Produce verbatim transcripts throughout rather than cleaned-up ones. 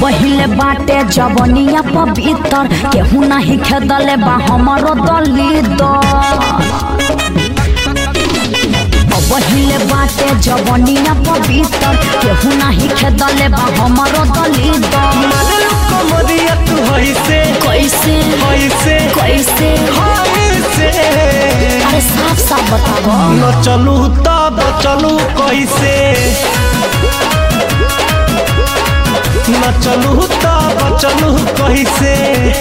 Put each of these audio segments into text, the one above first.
पहिले बाटे जवनिया पवित्र केहू नहीं खेदले बा हमारो दलिदर पहिले बाटे जवनिया पवित्र केहू नहीं खेदले बा हमारो दलिदर कमरिया तू कैसे कैसे कैसे कैसे कैसे अरे साफ साफ बताओ न चलू तब चलू कैसे न चलू तब चलू कैसे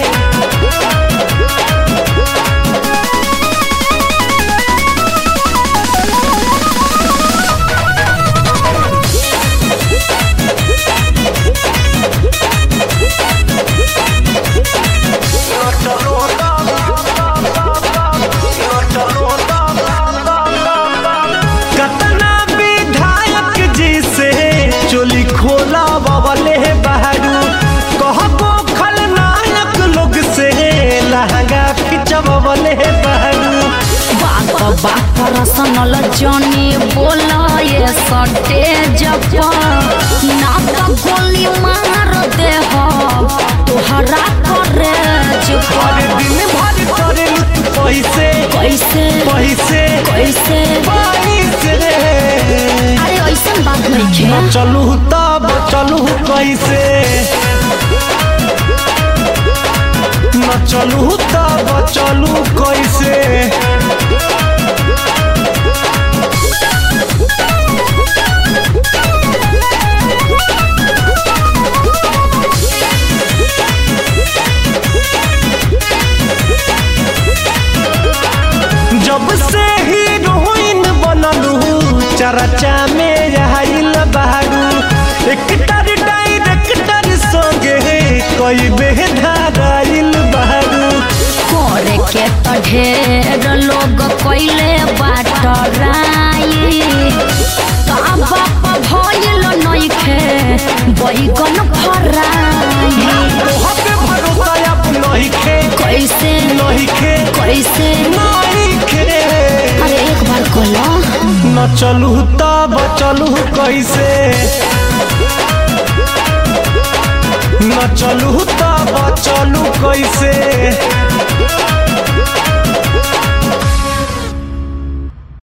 चोली खोला बबले बहरू कहबो खलनायक लोग से लहंगा खिंचबले बहरू बात बात रसनल जनी बोला ये सटेज पर ना तो गोली मार दे हो तोहरा करेज पर दिन भर करे पैसे कैसे पैसे कैसे पैसे अरे ऐसा बात नहीं है न चलू तब चलू कैसे न चलू तब चलू कैसे जब से हीरोइन बनलू चर्चा में आइल बहरू एक टर डायरेक्टर संगे कई बेधाराइल बहरू करे के तो ढेर लोग कोइले बाटराई का बाप भइल नइखे बैगन फराई तोहर पे भरोसा अब नइखे कैसे नइखे कैसे नइखे अरे एक बार कहलो न चलू तब चलू कैसे न चलू तब चलू कैसे